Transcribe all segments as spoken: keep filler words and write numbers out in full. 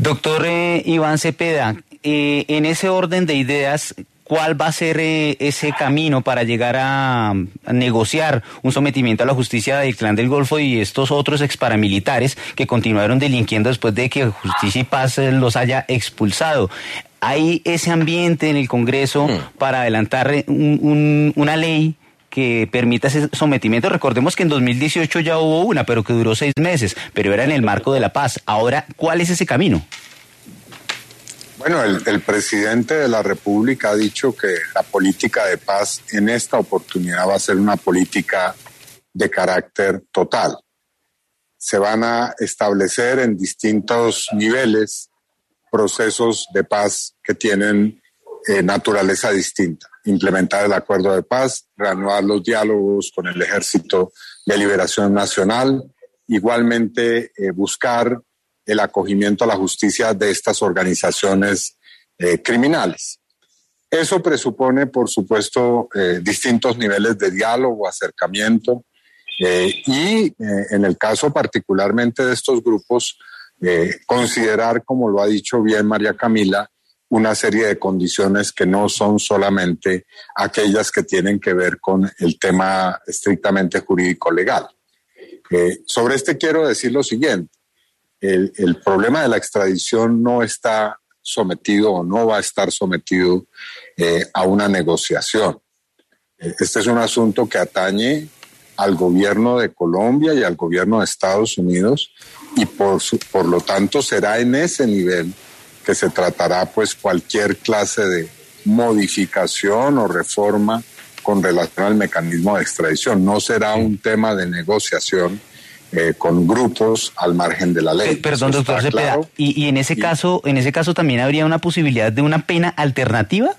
Doctor eh, Iván Cepeda, eh, en ese orden de ideas, ¿cuál va a ser eh, ese camino para llegar a, a negociar un sometimiento a la justicia del Clan del Golfo y estos otros exparamilitares que continuaron delinquiendo después de que Justicia y Paz eh, los haya expulsado? ¿Hay ese ambiente en el Congreso mm. para adelantar un, un, una ley que permita ese sometimiento? Recordemos que en dos mil dieciocho ya hubo una, pero que duró seis meses, pero era en el marco de la paz. Ahora, ¿cuál es ese camino? Bueno, el, el presidente de la República ha dicho que la política de paz en esta oportunidad va a ser una política de carácter total. Se van a establecer en distintos niveles procesos de paz que tienen eh, naturaleza distinta. Implementar el acuerdo de paz, reanudar los diálogos con el Ejército de Liberación Nacional, igualmente eh, buscar el acogimiento a la justicia de estas organizaciones eh, criminales. Eso presupone, por supuesto, eh, distintos niveles de diálogo, acercamiento, eh, y eh, en el caso particularmente de estos grupos, eh, considerar, como lo ha dicho bien María Camila, una serie de condiciones que no son solamente aquellas que tienen que ver con el tema estrictamente jurídico-legal. Eh, sobre este quiero decir lo siguiente. El, el problema de la extradición no está sometido o no va a estar sometido eh, a una negociación. Eh, este es un asunto que atañe al gobierno de Colombia y al gobierno de Estados Unidos y por, su, por lo tanto será en ese nivel que se tratará pues cualquier clase de modificación o reforma con relación al mecanismo de extradición. No será un tema de negociación Eh, con grupos al margen de la ley. Eh, perdón, doctor Cepeda, claro. y, y en ese y, caso, en ese caso también habría una posibilidad de una pena alternativa.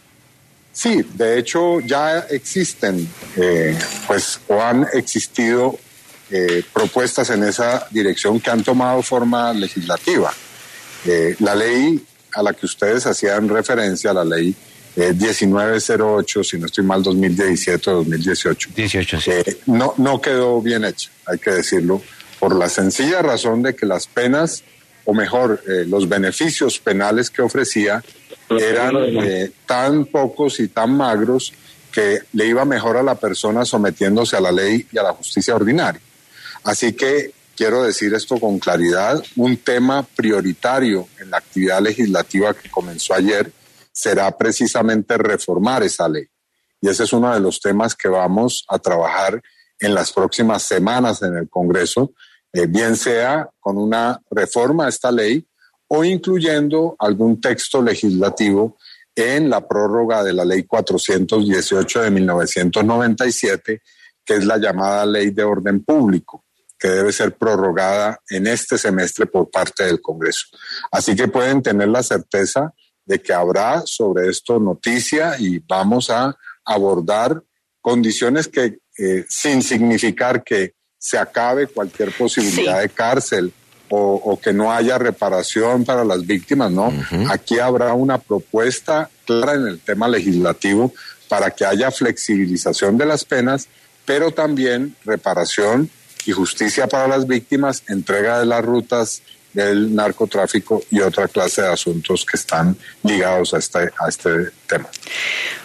Sí, de hecho ya existen, eh, pues, o han existido eh, propuestas en esa dirección que han tomado forma legislativa. Eh, la ley a la que ustedes hacían referencia, la ley Eh, diecinueve cero ocho, si no estoy mal, dos mil diecisiete o dos mil dieciocho. dieciocho, sí. Eh, no, no quedó bien hecha, hay que decirlo, por la sencilla razón de que las penas, o mejor, eh, los beneficios penales que ofrecía eran eh, tan pocos y tan magros que le iba mejor a la persona sometiéndose a la ley y a la justicia ordinaria. Así que quiero decir esto con claridad, un tema prioritario en la actividad legislativa que comenzó ayer será precisamente reformar esa ley. Y ese es uno de los temas que vamos a trabajar en las próximas semanas en el Congreso, eh, bien sea con una reforma a esta ley o incluyendo algún texto legislativo en la prórroga de la Ley cuatrocientos dieciocho de mil novecientos noventa y siete, que es la llamada Ley de Orden Público, que debe ser prorrogada en este semestre por parte del Congreso. Así que pueden tener la certeza de que habrá sobre esto noticia y vamos a abordar condiciones que, eh, sin significar que se acabe cualquier posibilidad sí. de cárcel o, o que no haya reparación para las víctimas, no. Uh-huh. Aquí habrá una propuesta clara en el tema legislativo para que haya flexibilización de las penas, pero también reparación y justicia para las víctimas, entrega de las rutas del narcotráfico y otra clase de asuntos que están ligados a este, a este tema.